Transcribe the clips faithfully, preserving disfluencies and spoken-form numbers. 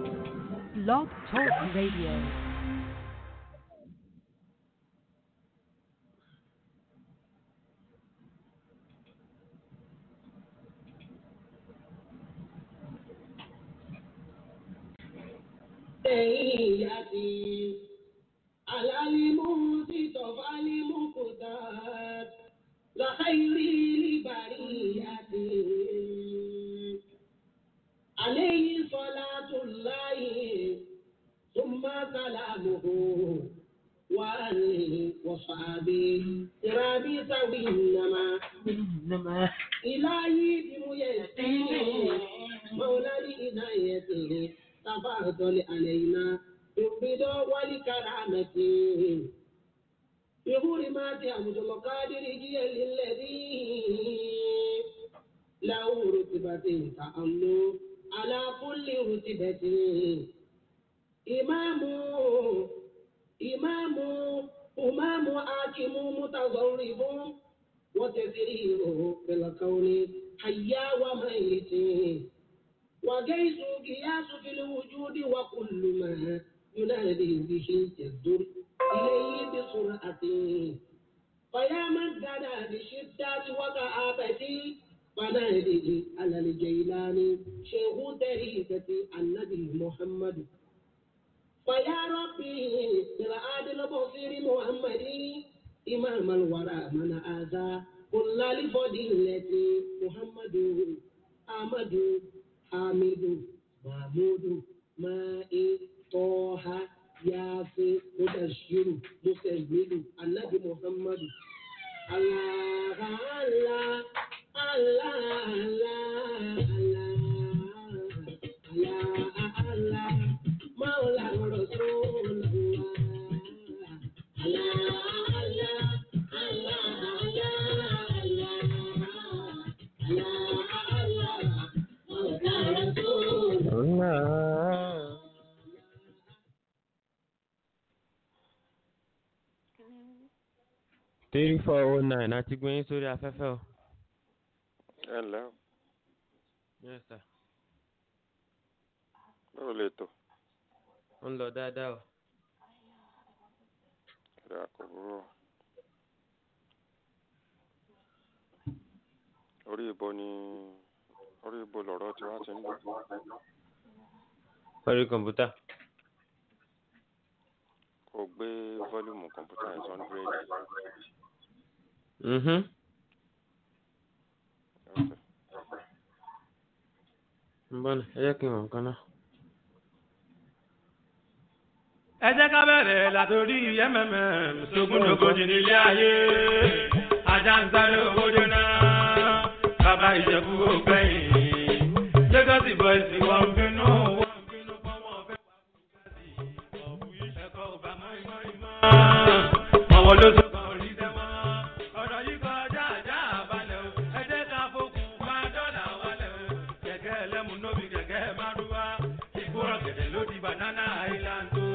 Blog Talk Radio. عليه صلاة الله ثم سلامه وآله وصحبه ربي سوي إنما إلهي بميسير مولى لإنايته تفضل علينا بالرضا والكرامة بحرمات عبد القادر جل الذي له رتبة تأمل على كل رتبة إمام إمام إمام حاكم متضرب وتسريره بالكون حيا وميت وجيش قياس في الوجود وكل ما ينادي به يصدر إليه بسرعة فيا من دنا بشدة وكآبة فنادي على الجيلاني شيخ طريقة النبي محمد فيا ربي بالعادل البصير محمد إمام الورى من آذى كل لفضيلة محمد أحمد حامد محمود مائي طه ياسين مبشر مسجد النبي محمد الله الله Allah, Allah, Allah, Allah, Allah, Mawla Rasulullah. Allah, Allah, Allah, Allah, Allah, Allah, Mawla Rasulullah. Three four oh nine àti gbẹ̀yìn sórí afẹ́fẹ́ o. Hello. Yes, sir. Báwo lè tò? Ó ń lọ dáadáa o. Ẹ̀rọ àkọ́bùrọ̀. Orí ibo ni orí ibo lọ̀rọ̀ tí wọ́n ti ń lò. Orí kọ̀mpútà. Kò gbé fọ́lùmù kọ̀mpútà yẹn sọ́n gírèdì. Mhm. Mbọ́nà, ẹ jẹ́ kí n wọ̀n nǹkan náà. Ẹ jẹ́ ká bẹ̀rẹ̀ látòrí yẹ́mẹ̀mẹ̀ sógúndógójì nílé ayé ajá ń sáré owó jóná bàbá ìjẹ̀bú ògbẹ́yìn Lagos boys wọ́n ń bínú wọ́n ń bínú pọ́n wọ́n fẹ́ wà fún gáàsì ọ̀bù ẹ̀kọ́ ọba mọ́ ìmọ̀ ìmọ̀ àwọn olóṣèlú orí tẹ́wọ́ ọ̀rọ̀ yìí kọjá àjá àbálẹ̀ o ẹ jẹ́ ká fokùn bá dọ́là wálẹ̀ o kẹ̀kẹ́ ẹlẹ́mu nóbi kẹ̀kẹ́ márúwá ìgbóràn gẹ̀dẹ̀ ló di banana island o.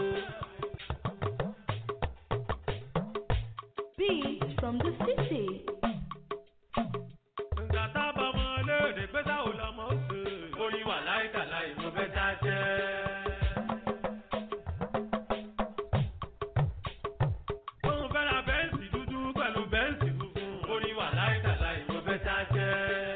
Beats from the city. Ǹgbà tábà mọ́ léde pé sáwò lọ́mọ ó sè é. Orin wà láìka láì mo fẹ́ já jẹ́. Òun fẹ́ ra bẹ́ǹsì dúdú pẹ̀lú bẹ́ǹsì funfun. Orin wà láìka láì mo fẹ́ já jẹ́.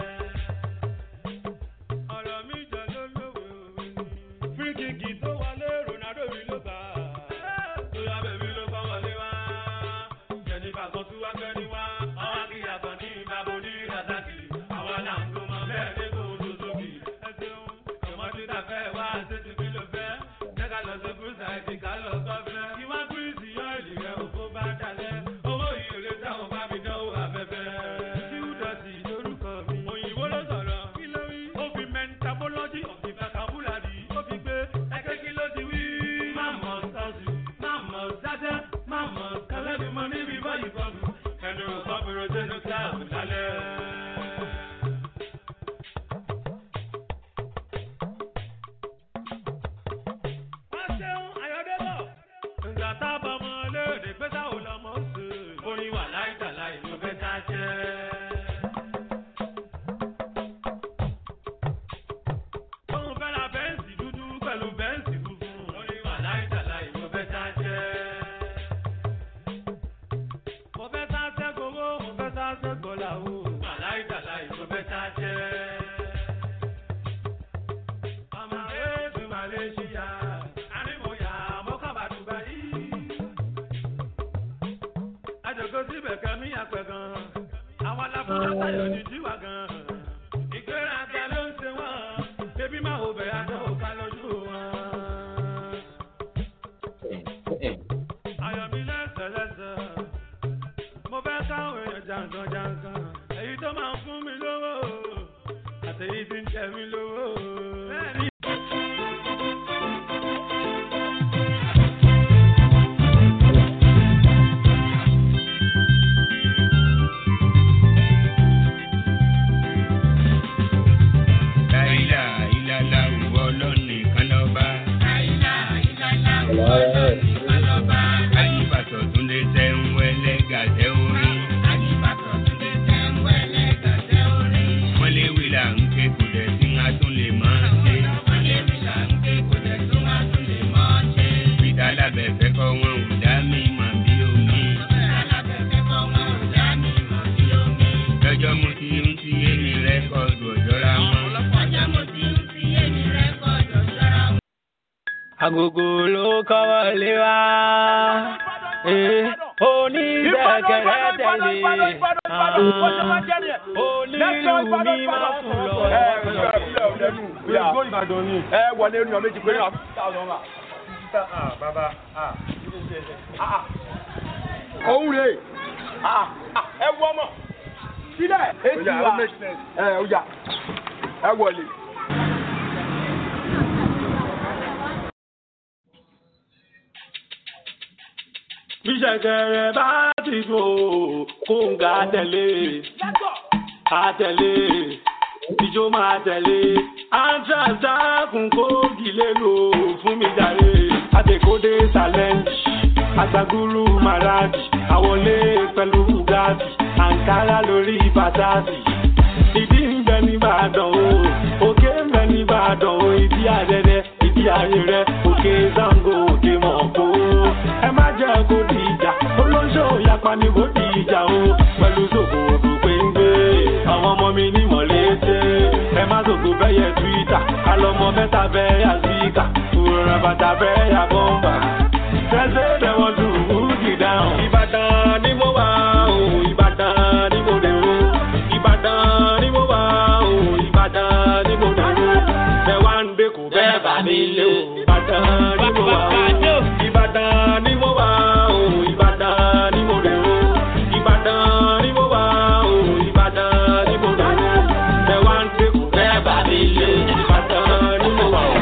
Ọ̀rọ̀ mi jọ ló lówó òwe ni. Fíríkìkì tó wọlé Ronaldo mi ló gbà. Tóyá bèbí ló kọ́ wọlé wá. Jẹ̀nìfà kan tún wá gbẹ́ ní wá. Àwọn akíyà kan ní ìbábo ní Razaki. Àwọn là ń gbọ́mọ bẹ́ẹ̀ ní kò tó sókè. Ẹ ṣeun, ọmọdé ta fẹ́ wá ṣé ti fi ló fẹ́. Jẹ́ ká lọ sí Kúrúsà ẹ̀dì ká lọ sọ́fẹ́. Ìwá Kúrúsì yọ ìlú rẹ̀ òfó bá dalẹ̀. Owó ìrèlè táwọn bá mi dánwò afẹ́fẹ́. Tíwúdọ̀sì lórúkọ mi. Òyìnbó ló sọ̀rọ̀. Kí ló wí? Ó fi mentabology of the vocabulary. Ó fi gbé ẹgbẹ́ kí ló ti wí. Máàmù ọ̀sọ́sù, máàmù ọ̀sádẹ́, máàmù ọ̀kálẹ́bí mọ níbi báyìí bọ́ọ̀lù. Ẹnu ọ̀sọ́bìnrin sínú kíláàsì lálẹ́. Wọ́n ṣeun Ayọ̀débọ̀. bẹ́ǹsì funfun. Ó ní wàhálà ìtàlá ìwọ fẹ́ sá jẹ́. Mo fẹ́ sá sẹ́gbowó, mo fẹ́ sá sẹ́gbọ́láwó. Wàhálà ìtàlá ìwọ fẹ́ sá jẹ́. Ọmọ ètò Malaysia, ànímọ̀yà mọ́kànbàdùgbà yìí. Àjọ̀gọ́ síbẹ̀ kẹ́mí àpẹ̀ gan. Àwọn aláfọwọ́ sáyọ̀ ní jíwà gan. Ìgbéraga ló ń ṣe wọ́n. Bébí máa wò bẹ̀ àjọ òkà lójú wọn. Ayọ̀ mi lẹ́sẹ̀ lẹ́sẹ̀. Mo fẹ́ káwọn èèyàn jàǹkan jàǹkan. Èyí tó máa ń fún mi lówó. Àtẹ̀yí tí ń jẹ mí lówó. Bẹ́ẹ̀ni. Agogo ló kọ́wọ́ lé wa, onídẹ̀kẹ̀rẹ̀ tẹ̀lé, onílù mi máa fún lọ. Ẹ wọlé ní ọmọ méjì pé náà fún táwọn ọmọ. Bàbá, òun rè é wọ́ mọ̀ sílẹ̀ èsì wa ẹ ọjà ẹ wọlé. Ìṣẹ̀kẹ̀rẹ̀ bá ti fò kó ń ga tẹ̀lé, àtẹ̀lé, ìjó máa tẹ̀lé, àǹtàǹtà kún kó gilé lò fún mi jàre, àtẹ̀kódé challenge, àgbàgúrú màràjì, àwọlé pẹ̀lú bugatti, àǹkárá lórí bàtàsì, ìdí ń bẹ ní Ìbàdàn o, òkè ń bẹ ní Ìbàdàn o, ìdí àdẹ́dẹ́, ìdí ayé rẹ, òkè Zango, òkè Mọ̀kó. Ẹ má jẹ́ kó di ìjà, olóńṣó yapa ní bó di ìjà o. Pẹ̀lú sòkòtò péńgbé, àwọn ọmọ mi ní mọ̀lẹ́tẹ̀. Ẹ má sòkò bẹ́yẹ Twitter, àlọ́mọ mẹ́ta bẹ́yà síkà. Òrùn bàtà bẹ́yà bọ́mbà. Ṣẹ́ṣẹ́ tẹ̀wọ́n tù wúgì dáhùn. Ìbàdàn ni mo wà o, Ìbàdàn ni mo dé o. Ìbàdàn ni mo wà o, Ìbàdàn ni mo dé o. Ẹ wá ń dé kò bẹ́ẹ̀ bá mi lé o. Ìbàdàn ni mo wà o. Ìbàdàn ni mo wà o, Ìbàdàn ni mo dé o. Ìbàdàn ni mo wà o, Ìbàdàn ni mo dé o. Ẹ wá ń dé kò bẹ́ẹ̀ bá mi lé o. Ìbàdàn ni mo wà o.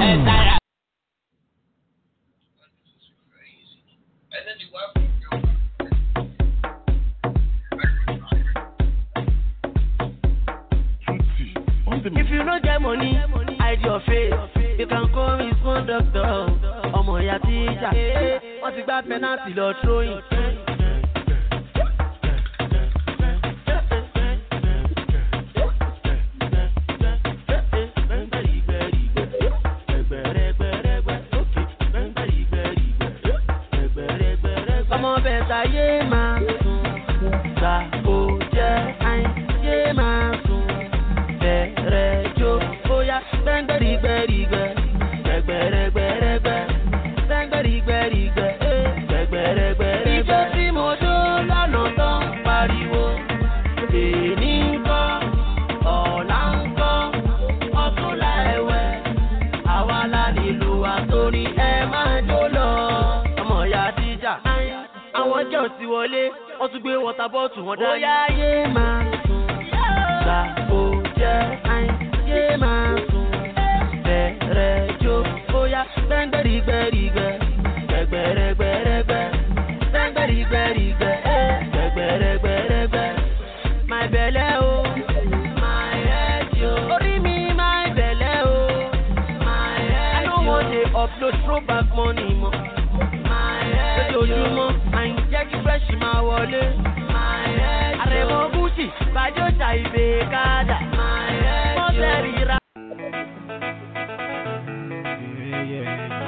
If you no get money, hide your face. You can call me small doctor. Ọmọ ìyá tíjà, wọ́n ti gbá penalty lọ throwing. Ọmọ bẹ̀ta yé máa sùn, ṣàkó jẹ́ àìn yé máa sùn. Bẹ̀rẹ̀ jó, bóyá gbẹ́ngbẹ́rìgbẹ́rìgbẹ́, gbẹ̀gbẹ̀rẹ̀gbẹ̀rẹ̀gbẹ́, gbẹ́ngbẹ́rìgbẹ́rìgbẹ́, gbẹ̀gbẹ̀rẹ̀gbẹ̀rẹ̀gbẹ́. Ìjọ tí mo dó lọ́nà tó ń pariwo, èní ń kọ́, ọ̀la ń kọ́, ọ̀túnla ẹ̀wẹ̀, àwa la nílùú àtòrí ẹ máa jó lọ. Ọmọ ìyá tíjà, àwọn jẹ́ òsì wọlé, wọ́n tún gbé wọ́tà bọ́ọ̀tù wọn dání. Bóyá yé máa sùn, ṣàkó jẹ́ àìyé máa sùn. Bẹ̀rẹ̀ jó, bóyá gbẹ́ngbẹ́rìgbẹ́rìgbẹ́, gbẹ̀gbẹ̀rẹ̀gbẹ̀rẹ̀gbẹ́, gbẹ́ngbẹ́rìgbẹ́rìgbẹ́, gbẹ̀gbẹ̀rẹ̀gbẹ̀rẹ̀gbẹ́. My belle o, my head yo, orí mi my belle o, my head yo. I no wan dey upload throwback money mọ́. My head yo, lójoojúmọ́ àyìn jẹ́ kí fresh máa wọlé. My head yo, àrẹ̀mọ Gucci, bàjọ́ ta ìbè kádà. My head yo, mọ́tẹ́rì ra. Yeah, yeah.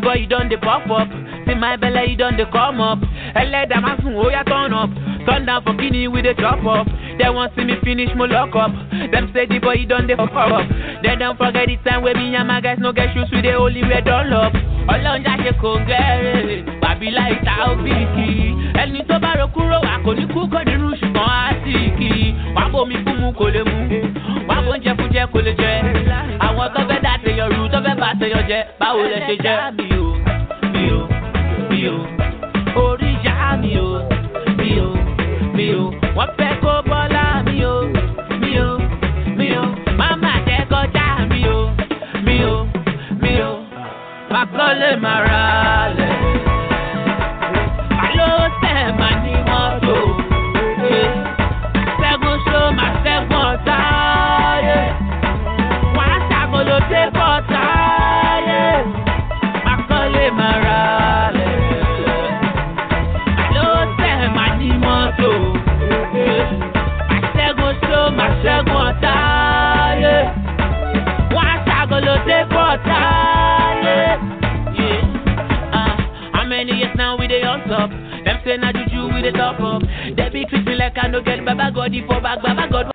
boy, you done the pop up. See my belly, you done the come up. And let them ask me, oh, ya turn up. Turn down for Guinea with the chop up. They want see me finish my lock up. Them say the boy, you done the pop up. They don't forget the time where me and my guys no get shoes with the only way done up. Ọlọ́run jáde kò gẹ́rẹ́, bàbílà ìta òbíkì. Ẹni tó bá ro kúrò wà kò ní kú kò nínú ṣùgbọ́n á sì kì í. Wà á bomi fún mu kò lè mu, wà á bóúnjẹ fún jẹ kò lè jẹ. Àwọn tó fẹ́ dá tèèyàn rú tó fẹ́ bá tèèyàn jẹ, báwo lẹ ṣe jẹ? Mi ò, mi ò, mi ò, orí ìyá mi ò, mi ò, mi ò, wọ́n fẹ́ kó bọ́lá mi ò, mi ò, mi ò, máma jẹ́ kọjá mi ò, mi ò, mi ò. Makole marale, alo se mani moto, segun so ma segun taye, wa sagolo te potaye. Makole marale, alo se mani moto, segun so ma segun taye, wa sagolo te potaye. Many years now we dey on top. Them say na juju we dey top up. They be treat me like I no get Baba God for back, Baba God.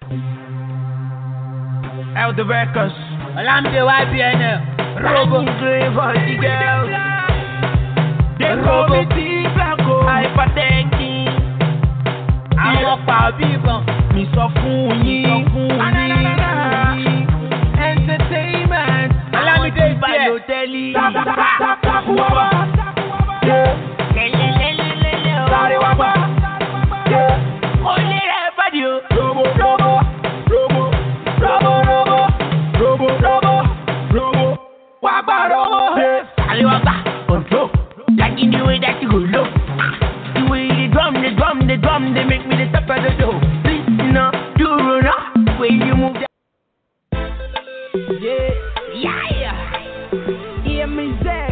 Out the records. I'm the Y B N L. Robo grave for the girls. They call me T-Blanco. Hypertension. I'm up for people. Me so fun yin, fun yin. Entertainment. Allow me to buy no telly. Sorry, Wapa. Only everybody. Robo, robo, robo, robo, robo, robo, robo, robo, Wapa, robo. Sorry, Wapa. Control. Like in the way that you go low. The way the drum, the drum, the drum, they make me the top of the show. Listen up, do run up. When you move that. Yeah, yeah, yeah. Hear me say.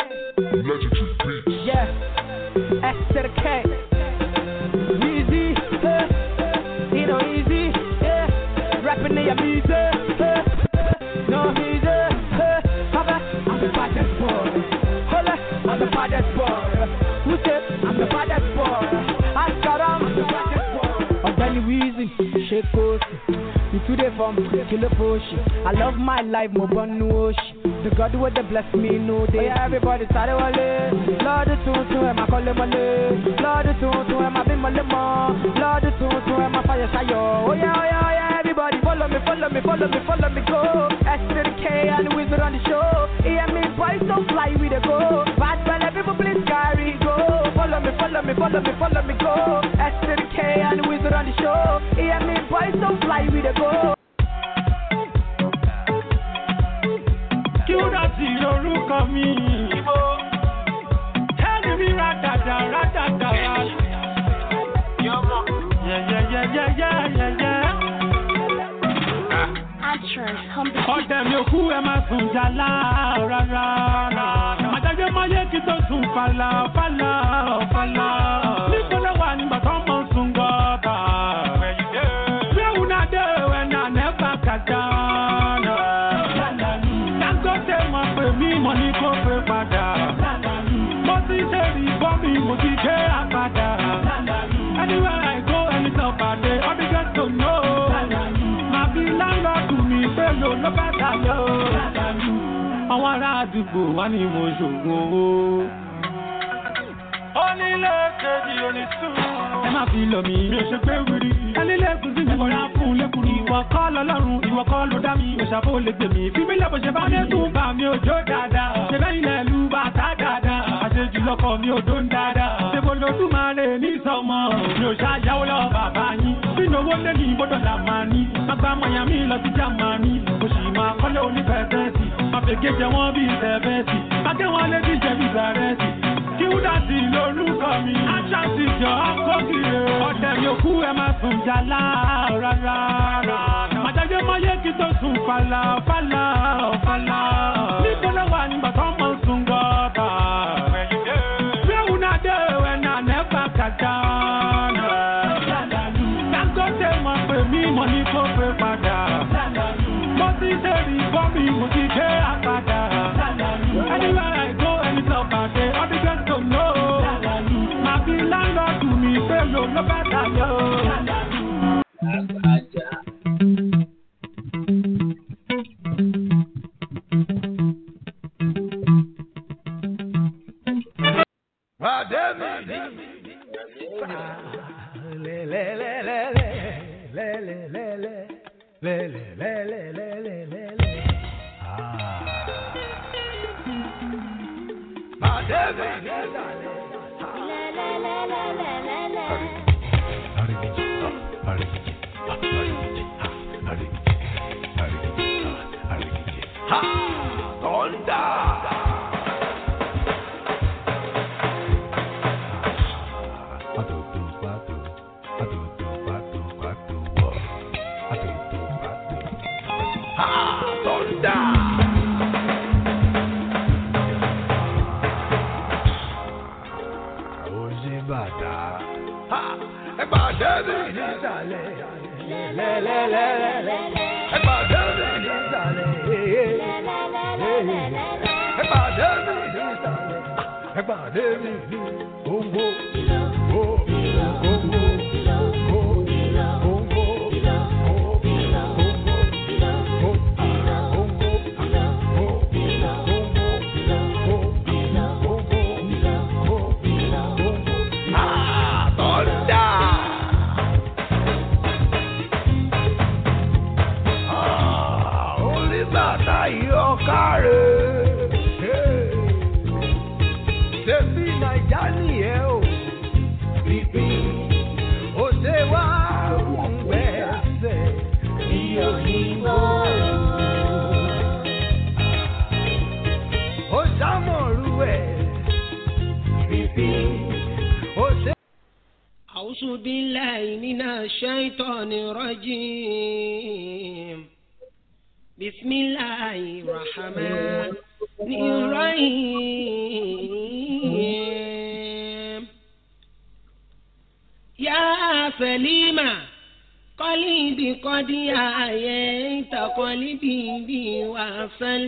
Yeah, S to the K. Easy, uh, you know easy, yeah. Rapping in your music, uh, no easy, uh, I'm the baddest boy. Hold up, I'm the baddest boy. Who said I'm the baddest boy? I got on, I'm the baddest boy. I'm very easy, shake coast. You today from Killer Push. I love my life, more fun no The God would have blessed me, no day. Oh, yeah, everybody started wale. Lord, the tune to him, I call him wale. Lord, the tune to him, I be my limo. Lord, the tune to him, I fire sayo. Oh, yeah, oh, yeah, oh, yeah, everybody follow me, follow me, follow me, follow me, go. S to the K and the wizard on the show. Yeah, me boys don't fly with the go. Bad man, people please carry go. Follow me, follow me, follow me, follow me, go. S to the K and the wizard on the show. Yeah, me boys don't fly with the go. Kí lorúkọ mi? Tẹ́lẹ̀ mi rádàdà rádàdà rà. Yẹ́yẹ́yẹ́yẹ́yẹ́yẹ́. Ọ̀dẹ̀ mi ò kú ẹ máa sùn jàlá rárá. Màjájẹ́ máa yẹ kí tó sùn fàlà fàlà fàlà. Nígbàlẹ̀ wà nígbà tó mọ̀ sùn gọ́ta. Bẹ́ẹ̀ náà dé ẹ̀ náà nẹ́fà kàjá. Mo ní kó fẹ́ padà. Mo ti ṣe ìbọn mi, mo ti gbé àpàdà. Anywhere I go, ẹni tó pàdé, all the girls don't know. Màá fi láńlọ́ọ̀dù mi pẹ̀lú ló bá tayọ. Àwọn ará àdúgbò wá ní mo ṣògùn owó. Onílé kejì onísùn. Ẹ má fi lọ mi, mi ò ṣe pé wíri. Ẹlílé kùsì mi kọ̀ra fún lẹ́kùnrin. Ìwọ kọ́ lọ́lọ́run, ìwọ kọ́ ló dá mi. Òṣàbò lè gbè mí. Fífi lẹ́bọ̀ ṣe bá dé tún bá mi òjò dáadáa. Ṣé bẹ́ẹ̀ ilẹ̀ lu bàtà dáadáa? Àṣejù lọkọ̀ mi ò dún dáadáa. Ṣé mo lo tún máa lè ní sọmọ? Mi ò ṣàyàwó lọ bàbá yín. Nínú owó lé ní gbọ́dọ̀ là máa ní. Má gbá Miami lọ sí Jámánì. Mo sì máa kọ́lé onífẹ̀ẹ́sẹ̀sì. Má fèké jẹ wọ́n bí ìtẹ̀fẹ́sì. Má dé wọn lé bí jẹ bí ìsàrẹ́sì. Kí wúdàtì lórúkọ mi. Aṣáàtì jọ ọkọ̀ kiri. Ọ̀dẹ̀ mi ò kú ẹ máa sùn jàlá rárá. Màjájẹ́ máa yẹ kí tó sùn fàlà fàlà fàlà. Nígbàlẹ̀ wà nígbà tó mọ̀ sùn gọ́ta. Bẹ́ẹ̀ náà dé ẹ̀ náà nẹ́fà kàjá. Dangote mọ̀ pé mi mọ̀ ní kó fẹ́ padà. Mo ti ṣe ìbọn mi, mo ti gbé àpàdà. Anywhere I go, anytime. pàdé ọdún tó lò ó. Màá fi láńlọ́ọ̀dù mi pé lò ló bá dàyọ̀. Pàdé mi. Le le le le le le le le le le le le le le le le. Ah. Pàdé mi. Le le le le le le le. Arigiji, arigiji, arigiji, arigiji, arigiji, arigiji. Ha! Thunder. أعوذ بالله من الشيطان الرجيم بسم الله الرحمن الرحيم يا سليمة قلبي قد آيت قلبي بوصل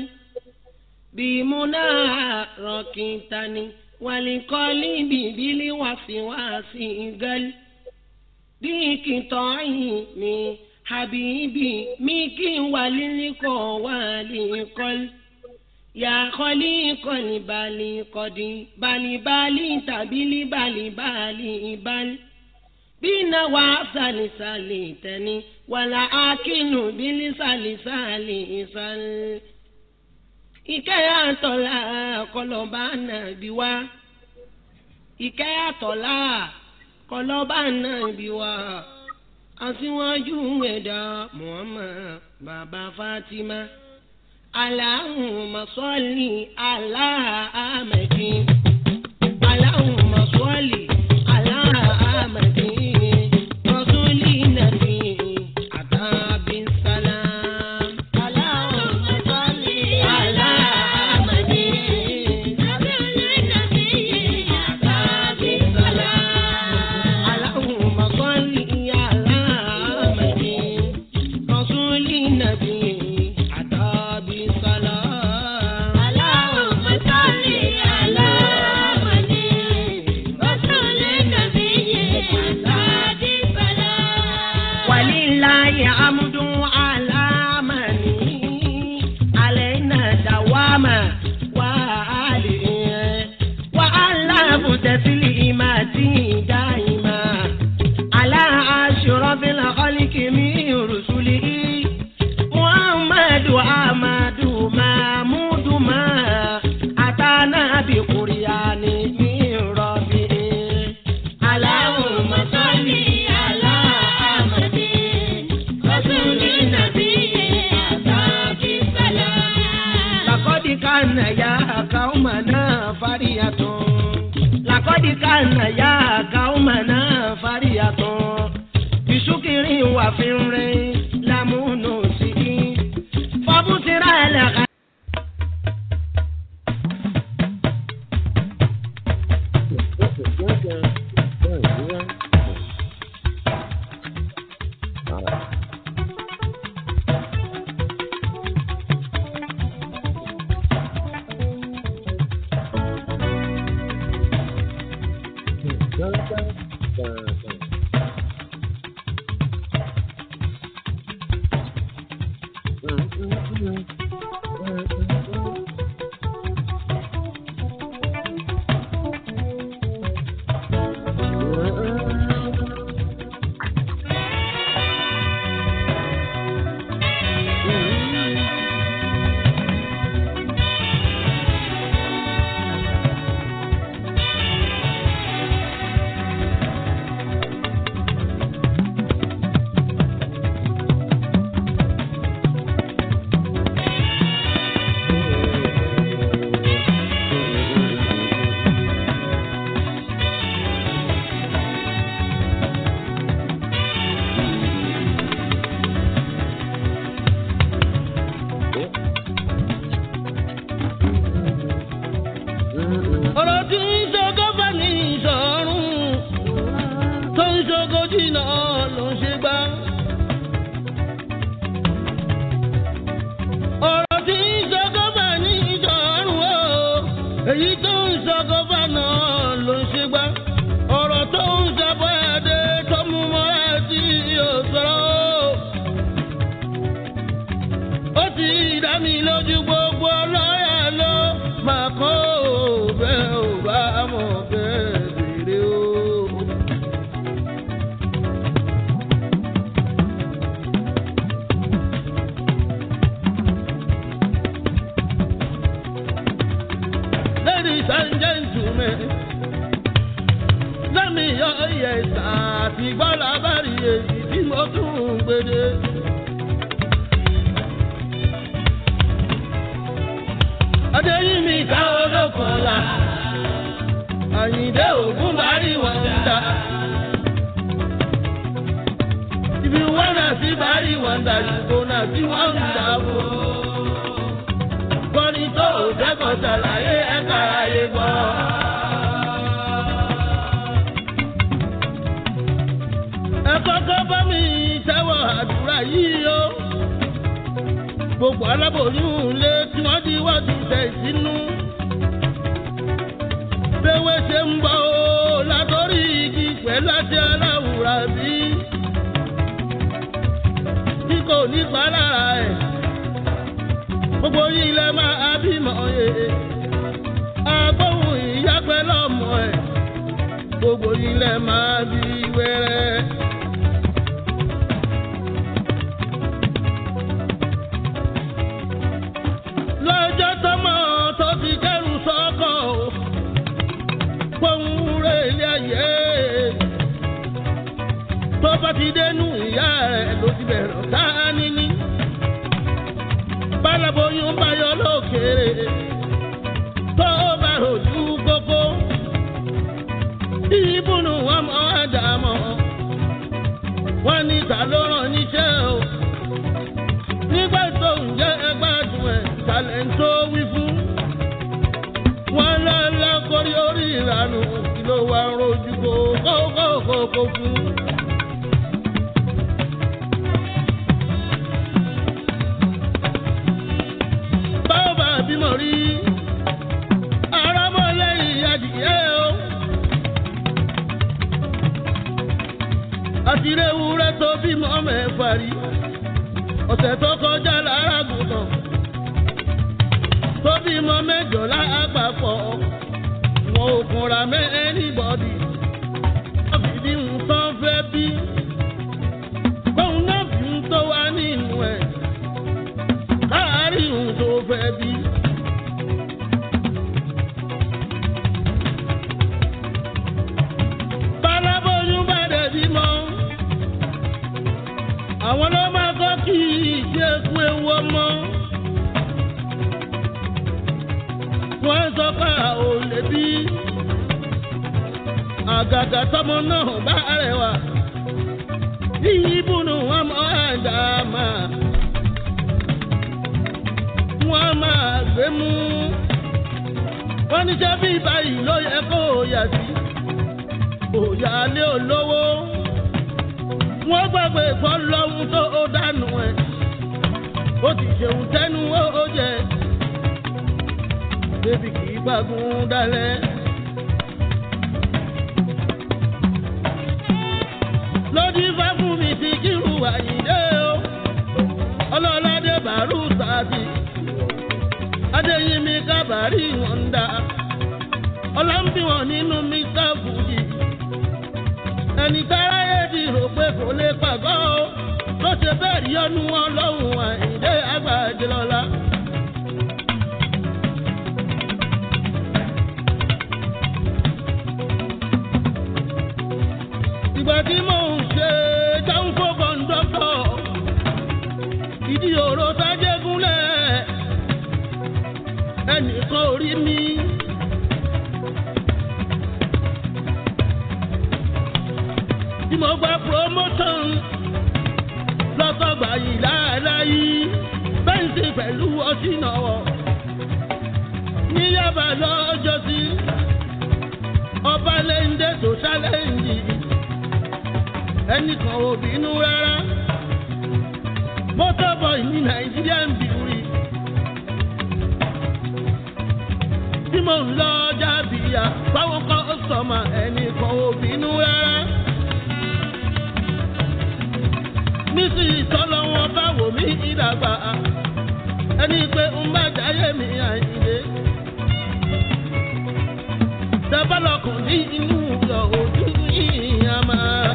بمناركتني ولقلب بالوسواس قل بقطعي من حبيبي ميك وللقى ولقل يا خليق البالي قد بالي بالي تبلي بالي بالي بال بنا وصل سالتني ولا أكن بلسال سالي سال ìkẹyàtọ̀lá kọlọ́ba nàbí wá ìkẹyàtọ̀lá kọlọ́ba nàbí wá aṣíwájú ẹ̀dá Muhammad bàbá Fatima Allahumma salli ala Ahmadin Allahumma salli ala Ahmadin rasuli nabi atabi salam Allahumma salli ala Adéyẹmí kábàárì wọn dá ọlá ń bí wọn nínú Mr. Fuji ẹni táráyé ti rò pé kò lè pàgọ́ ló ṣe bẹ́ẹ̀ rí ọdún wọn lọ́hùn Àyìndé Àgbàjọlọ́lá. ìgbà tí mò ń ṣe jáwúfó kọ́ńdọ́tọ̀ ìdí òró sájégúnlẹ̀ ẹnìkan ò rí mi. tí mo gba promotion lọ́sọ̀gbà yìí láàláyé bẹ́ǹsì pẹ̀lú ọtí náà ní Yaba lọ́jọ́ sí ọba lẹ́ńdé tó ṣálẹ́ǹdì ẹnìkan ò bínú rárá motor boy ní Nàìjíríà ń bìrì tí mo ń lọ jábìyà báwọn kan ó sọmọ ẹnìkan ò bínú rárá. nísìnyí tọ́lọ́ wọn bá wò mí ìdàgbà ẹni pé ń bá jáyé mi Àyìndé dábàlọ́kùn ní inú yọ ojú yìnyín àmà.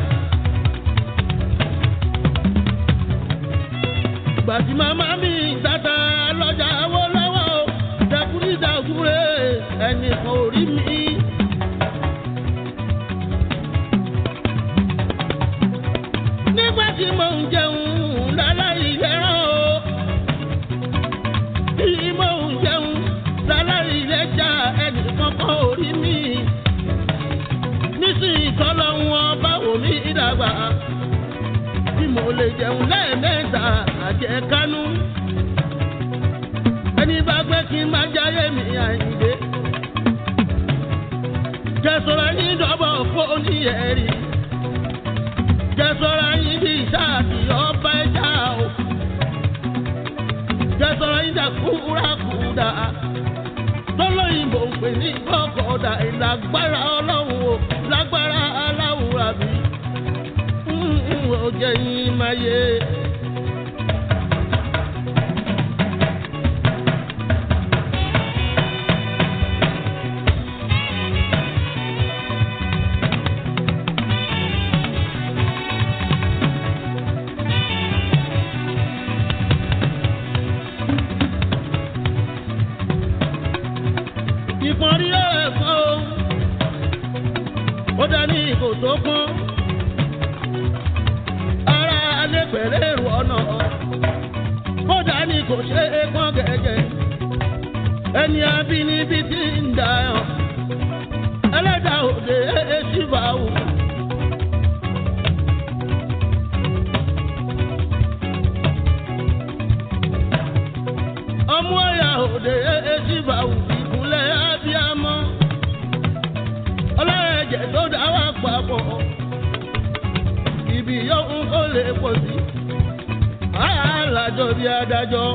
gbàtí màmá mi tata lọ́jà wó lọ́wọ́ dẹkùrí dàgúrè ẹnìkan ò rí mi. nígbà tí mò ń jẹun láláì lẹ́rán o tí mò ń jẹun láláì lẹ́jà ẹnìkan kan ò rí mi. nísìnyí tọ́lọ́ wọn bá wò mí ìdàgbà tí mo lè jẹun lẹ́ẹ̀mẹ́ta àjẹkánú. ẹni bá gbé kí n má jáyé mi Àyìndé jẹ́sọ̀rọ̀ yín dọ́bọ̀ fóònù ẹ̀rí jẹ́sọ̀rọ̀ yín bí sáàtì ọba ẹja o jẹ́sọ̀rọ̀ yín dà kúrakúdà tọ́lọ́yìnbó ń pè ní gbọ́kọ̀ọ́dà ìlágbára ọlọ́run o lágbára aláwùrà bí ó jẹ́ yín máa yé. ìpọ́nrí ẹ̀kọ́ ó dání ìgò tó kún ara alẹ́ pẹ̀lẹ́ èrò ọ̀nà ó dání kò ṣe é pọ́n gẹ́gẹ́ ẹni abínibí tí ń dà ọ́ ẹlẹ́dàá òde èsì bá wù. ọmú ọ̀yà òde èsì bá wù. Abíámọ́ ọlọ́ẹ̀jẹ̀ tó dá wà papọ̀ ibi yóò kó lè pọ̀ sí alájọ bí adájọ́.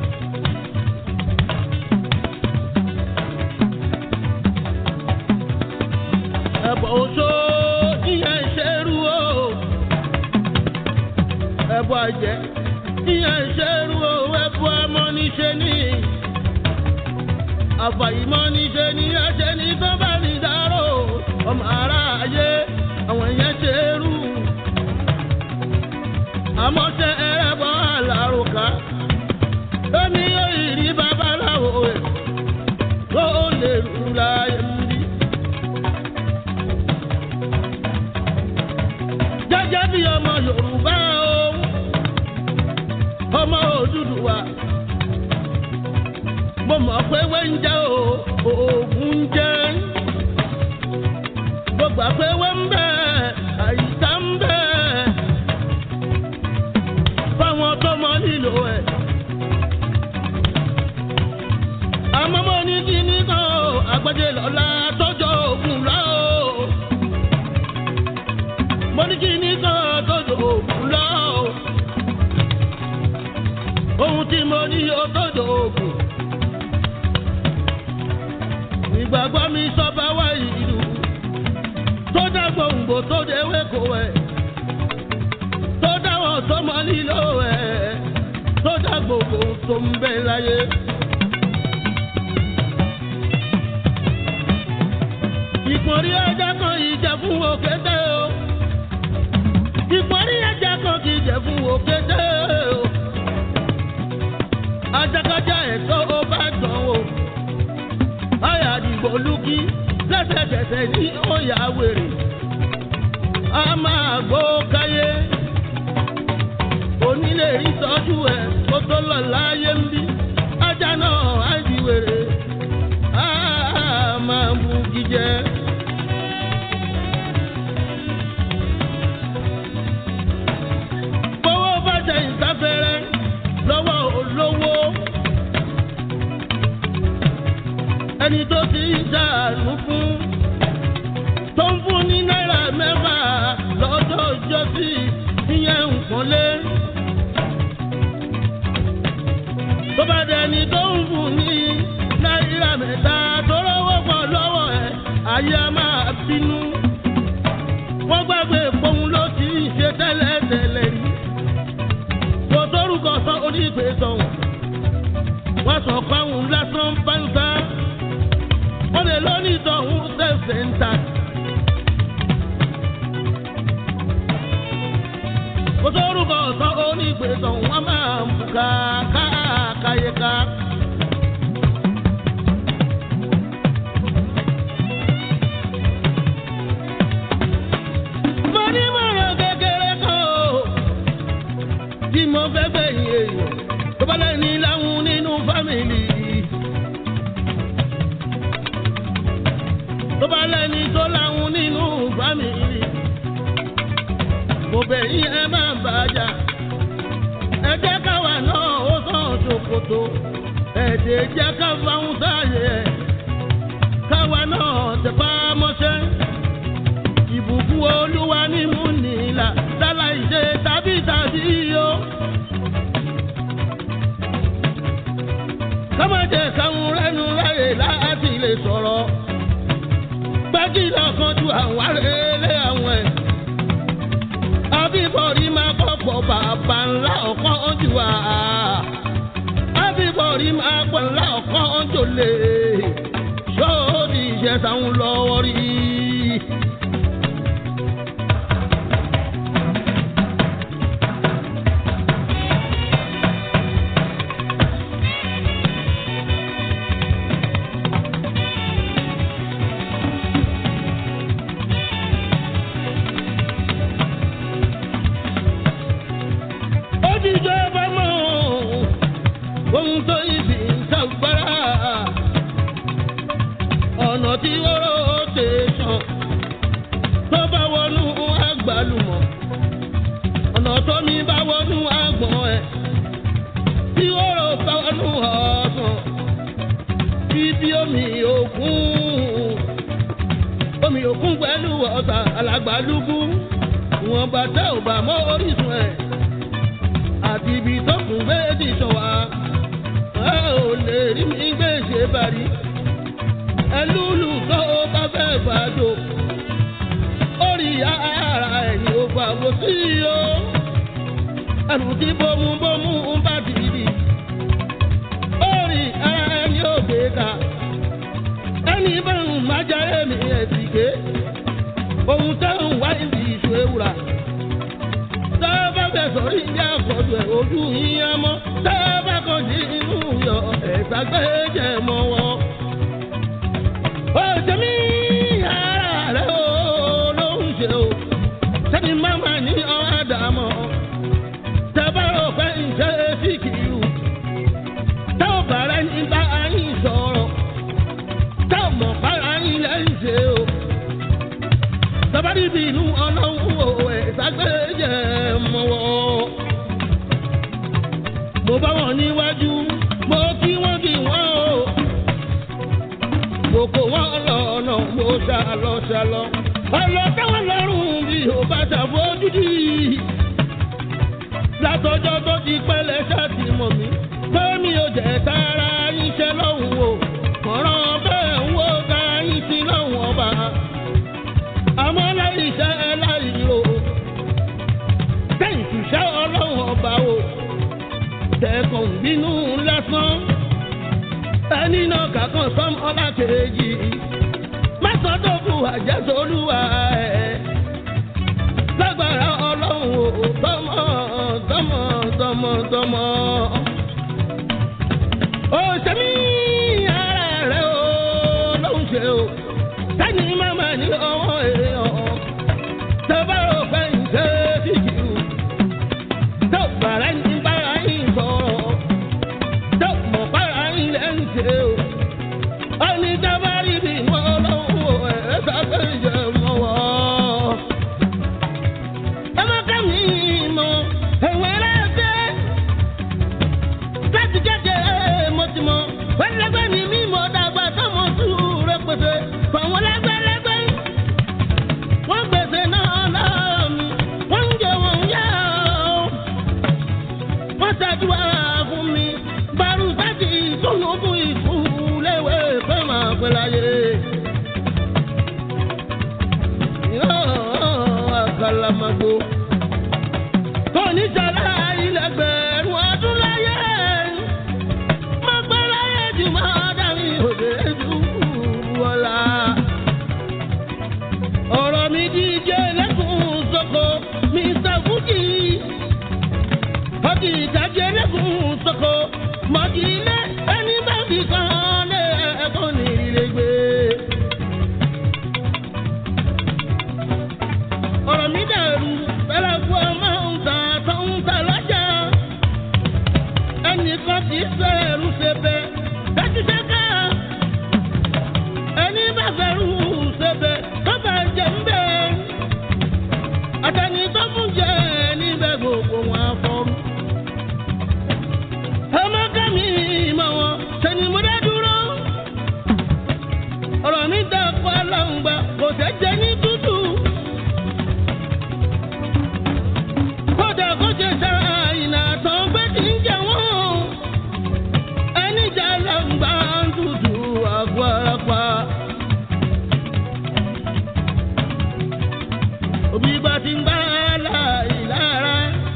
ẹ̀bọ̀ oṣó ìyẹn ìṣerú o ẹ̀bọ̀ àjẹ́ ìyẹn ìṣerú o ẹ̀bọ̀ amọ́niṣẹ́ ní. àfàìmọ̀ níṣe ni ẹ̀ṣẹ̀ ní tó bá ní dárò ọmọ aráyé àwọn èèyàn ṣe rú. àmọ́ ṣe ẹ̀rẹ́bọ̀ àlàrùkà lómi yóò rí babaláwo ẹ̀ tó lè rú láyé ń bí. jẹ́jẹ́ bí ọmọ Yorùbá o ọmọ Odùduwà mo mọ̀ pé wé ń jẹ́ o oògùn ń jẹ́ gbogbo àpé wé ń bẹ́ àyíká ń bẹ́ fáwọn tó mọ nílò ẹ̀. àmọ́ mo ní kí ní kan o àgbàjẹ lọ́la tọ́jọ́ òògùn lọ o mo ní kí ní kan tọ́jọ́ òògùn lọ o ohun tí mo ní o tọ́jọ́ òògùn. ìgbàgbọ́ mi sọ́ba wá ìlú tó dá gbòǹgbò tó déwé kò wẹ̀ tó dáwọ̀ tó mọ nílò ẹ̀ tó dá gbogbo tó ń bẹ láyé. ìpọ́nrí ẹja kan ìjẹ fún òkété o. ìpọ́nrí ẹja kan kì í jẹ fún òkété o. ajakajá ẹ̀tọ́ ó bá dán o. ayà àdìgbò lùkì lẹ́sẹ̀kẹsẹ̀ ní òyà wèrè. a máa gbó káyé. onílé ìtọ́jú ẹ̀ kó tó lọ láyé ń bí. ajá náà á di wèrè. a máa mú jíjẹ. bówó bá jẹ ìsáfẹ́rẹ́ lọ́wọ́ olówó. ẹni tó ti ń ṣàánú fún tó ń fún ní náírà mẹ́fà lọ́jọ́ ìjọsí ìyẹn nǹkan lé. tó bá dẹni tó ń fún ní náírà mẹ́ta tó lọ́wọ́ pọ̀ lọ́wọ́ ẹ̀ ayé a máa bínú. wọ́n gbàgbé fóun ló ti ń ṣe tẹ́lẹ̀tẹ́lẹ̀ rí. kò tórúkọ sọ onígbè sọ̀hún. wọ́n sọ fáwọn lásán báńsá. wọ́n lè lónìí tọ̀hún ṣẹ̀ṣẹ̀ ń ta. kò tórúkọ sọ onígbè sọ̀hún wọ́n máa ń bùkà káàkáyéká. mo ní mọ̀ràn kékeré kan o tí mo fẹ́ bẹ̀yìn èèyàn tó bá lẹ́ni láwọn nínú fámìlì. tó bá lẹ́ni tó láwọn nínú fámìlì. mo bẹ̀yìn ẹ má bàjá. ẹ jẹ́ káwa náà ó sàn ṣòkòtò. ẹ̀jẹ̀ jẹ́ ká fáwọn sáàyè ẹ̀. káwa náà tẹpá mọ́ṣẹ́. ìbùkún olúwa ní mú nílà láláì ṣe tàbí tàbí yó. kámọ́jẹ̀ káwọn rẹ́nu láyè láti lè sọ̀rọ̀. gbági lọ́kàn ju àwọn arẹ́lẹ̀ àwọn ẹ̀. àbíbọ̀rí máa kọ́pọ̀ bàbá ńlá ọ̀kan jù wá. àbíbọ̀rí máa pọ̀ ńlá ọ̀kan jù lè. sọ́ọ́dì ìṣẹ̀ṣà ń lọ́wọ́ rí. ohun tó ibi ń sàgbára ọ̀nà tí oró tè sàn tó bá wọnú àgbàlùmọ̀ ọ̀nà tó mi bá wọnú àgbọ̀n ẹ̀ tí oró bá wọnú ọ̀sán bíbí omi òkun omi òkun pẹ̀lú ọ̀sà alàgbàlúgbú wọn bàtà ò bá mọ́ orísun ẹ̀ àti ibi tó kún bẹ́ẹ̀ ti sọ wá. ẹ ò lè rí mi gbé ṣe bàrí. ẹlúlù tó o bá fẹ́ gbàdó. orí ara ẹ̀yìn ò fà wò sí o. ẹnu tí bómúbómú ń bá ti di. orí ara ẹ̀yìn ò gbé ká. ẹni bá ń májà èmi ẹ̀ sì ké. ohun tẹ́ ń wá ìdí ìṣó ewúra. Sábà bẹ̀ sọ̀rí ìyá àkọ́jọ ẹ̀ ojú yíyan mọ́. Sábà kan jí inú yọ ẹ̀sà gbẹ́jẹ̀ mọ́ wọn. Òjò mi ara rẹ̀ o ló ń ṣe o. Sẹ́ni máma ní ọ̀hádà mọ́. Sábà rò pé ìṣe síkìrù. Táwọn bàrà ní bá yín sọ̀rọ̀. Táwọn mọ̀ bàrà yín lẹ́yìn ṣe o. Sábàrí bí inú ọlọ́run o ẹ̀sà gbẹ́jẹ̀ mọ́ wọn. Mo bá wọn níwájú, mo kí wọ́n kí wọ́n o. Mo kó wọn lọ́nà, mo ṣàlọ́ ṣàlọ́. Ọlọ́ táwọn lọ́rùn bí o bá ṣàfojúdì. Látọjọ́ tó ti pẹ́lẹ́ ṣáàtì mọ̀ mí. Pé mi ò jẹ́ tara yín ṣe lọ́hùn o. Mọ̀ràn bẹ́ẹ̀ ń wo ká yín sí lọ́hùn ọba. Àmọ́ láì iṣẹ́ ẹ láì ro. Tẹ̀yìn ṣiṣẹ́ ọlọ́run ọba o. Tẹ̀kàn bínú lásán. Ẹni náà kàkàn sọ́m ọlá kejì. Má sọ́dọ̀ fún bàjẹ́ sólúwa ẹ̀ lágbára ọlọ́run ò tọmọ tọmọ tọmọ tọmọ. ó ṣe mí ara rẹ̀ ó lóun ṣe o sẹ́ni màmá ní ọwọ́ èrè ọ̀hún tó bá rò pé ń ṣe fìjì o tó bàrà ń bára yín sọ̀rọ̀ tó mọ̀ bára yín lẹ́ ń ṣe o. ó ní dábàrí bí wọ́n lọ́wọ́ ẹ̀ sábẹ́ ìjẹ́ mọ́ wọ́. ẹ má ká mi mọ̀ ẹ̀wọ̀n ẹlẹ́sẹ̀ láti kékeré mo ti mọ̀ wọ́n lẹ́gbẹ́ mi mí mọ̀ dàgbà sọ́mọ sùúrù rẹpẹtẹ fàwọn lẹ́gbẹ́lẹ́gbẹ́ wọ́n gbèsè náà lọ́wọ́ mi wọ́n ń jẹ wọ́n yá o wọ́n ṣàdúrà fún mi bàrù sáàtì ìtùnú fún ìkú léwé pé màá pẹ́ láyé. Àkàlàmàgbò kò ní sàlá ilẹ̀gbẹ̀rún ọdún láyé má pẹ́ láyé jù máa dàrí òde dùn ọ̀la. ọ̀rọ̀ mi díje lẹ́kùn sọ́kò Mister Fuji ọdí ìdájẹ́ lẹ́kùn sọ́kò mọ̀kì ilé ẹni bá fi kan lé ẹ̀kọ́ ní ilé gbé. ọ̀rọ̀ mi dàrú fẹ́rẹ̀ fún ọmọ ọ̀ǹtà tó ń ta lọ́jà ẹnìkan kì í fẹ́rù ṣe bẹ́ẹ̀ dájú ṣẹ́ká ẹni bá fẹ́rù ṣe bẹ́ẹ̀ tó bá jẹ́ ń bẹ́ẹ̀ àtẹni tó fún jẹ́ níbẹ̀ gbogbo wọn afọ́rú. ọmọ kẹ́mi mọ̀ wọn sẹ́ni mo dá dúró ọ̀rọ̀ mi dà pa láǹgbà kò tẹ́ jẹ́ ní tútù. kódà kó ṣe sára ìnà tán pé kì í jẹ wọ́n ẹni jà láǹgbà ń tutù àgọ́ ara pa. òbí bá ti ń bá láàyè lára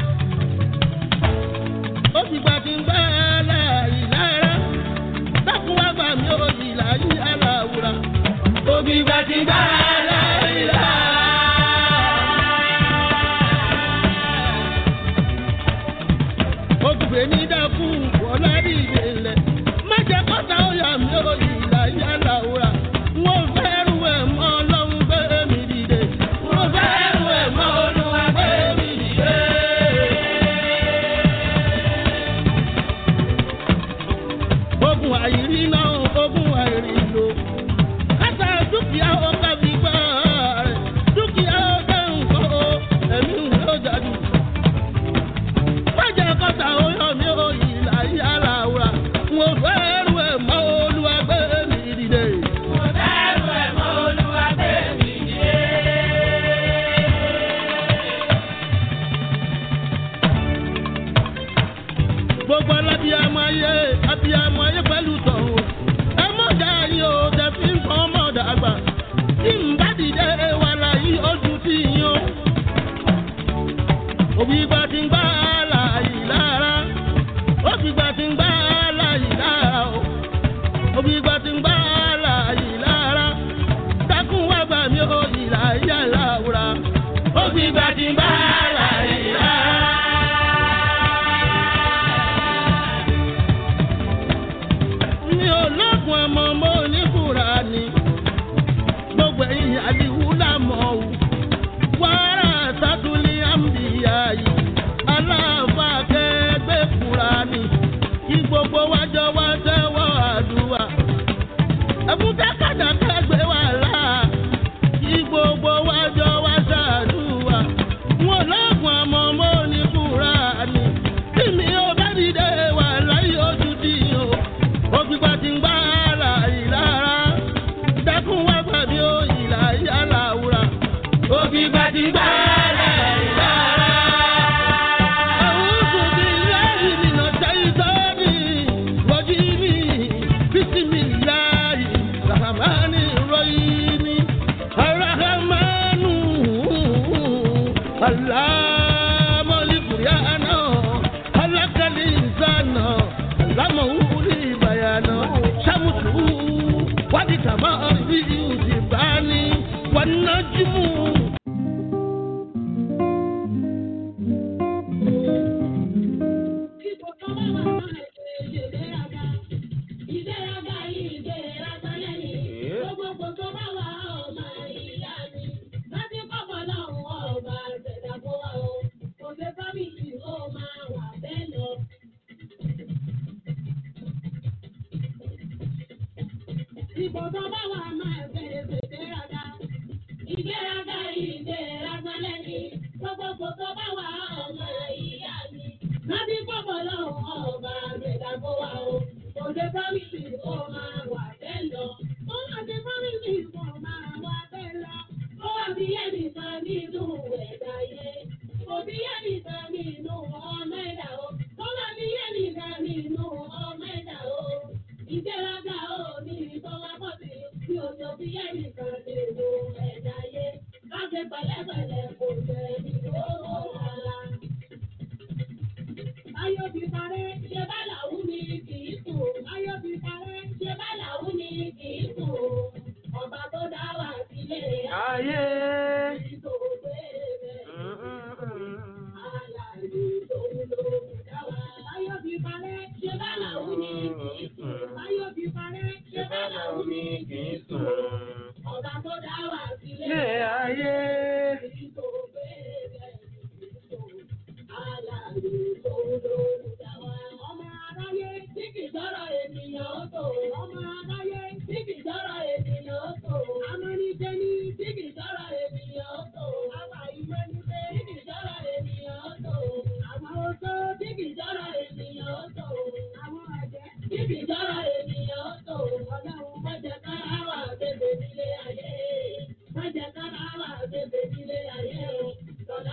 ó ti bá ti ń bá láàyè lára dákun wá gbà mí ó yìí láyé aláwùrà. òbí bá ti ń bá láàyè lára. ó gbé ní dákun wọlé rí ilẹ̀ má jẹ́ kọ́ta ó yà mí ó yìí láyé aláwùrà. wọ́n fẹ́ rú ẹ̀ mọ́ ọlọ́run gbé mi dìde. wọ́n fẹ́ rú ẹ̀ mọ́ olúwa gbé mi dìde. ogun àìrí náà ogun àìrí lò kásá dúkìá ó kábí gbá rẹ̀ dúkìá ó dẹ́ nǹkan ó ẹ̀mí ń lọ jáde. má jẹ́ kọ́ta ó yọ mí ó yìí láyé aláwùrà. wọ́n fẹ́ rú ẹ̀ mọ́ olúwa gbé mi dìde. wọ́n fẹ́ rú ẹ̀ mọ́ olúwa gbé mi dìde. gbogbo alábíàmọ ayé abíàmọ ayé pẹ̀lú tọ̀hún ẹ mọ̀ dá yín o tẹ fi ń kọ́ mọ̀ dàgbà tí ń bá dìde wà láyé ojú tí yín o. òbí gba ti ń gbá láàyè lára òbí gba ti ń gbá láàyè lára o òbí gba ti ń gbá láàyè lára dákun wá gbà mí o ìlà ìyá làwùrà òbí gba ti ń gbá láàyè lára. mi ò lọ́kùn ọmọ mo ní Kùránì gbogbo ẹ̀yìn àdìwú làmọ́ o wàrà sátúlì àmbìyá yìí aláàfà kẹgbẹ́ Kùránì kí gbogbo wájọ wá tẹ́wọ́ àdúrà ẹ̀kúta kàdà kẹgbẹ́ wà láà kí gbogbo wájọ wá ṣàdúrà wọn lọ́kùn ọmọ mo ní Kùránì tí mi ò bá dìde wà láyé ojú tí o ògbìgbà tí ń gbá láàyè lára dákun wá gbà mí ó ìlà ìyá làwùrà ògbìgbà tí ń gbá láàyè lára. A'udhu billahi minash shaitani rajim bismillahi rahmani rahim arrahmanu allama al-Qur'ana halakal insana allamahu bayana shamutu wadi kama arbi yusibani nájímù.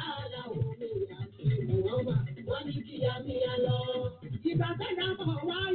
Ìgbà tẹ́jà mọ̀ wá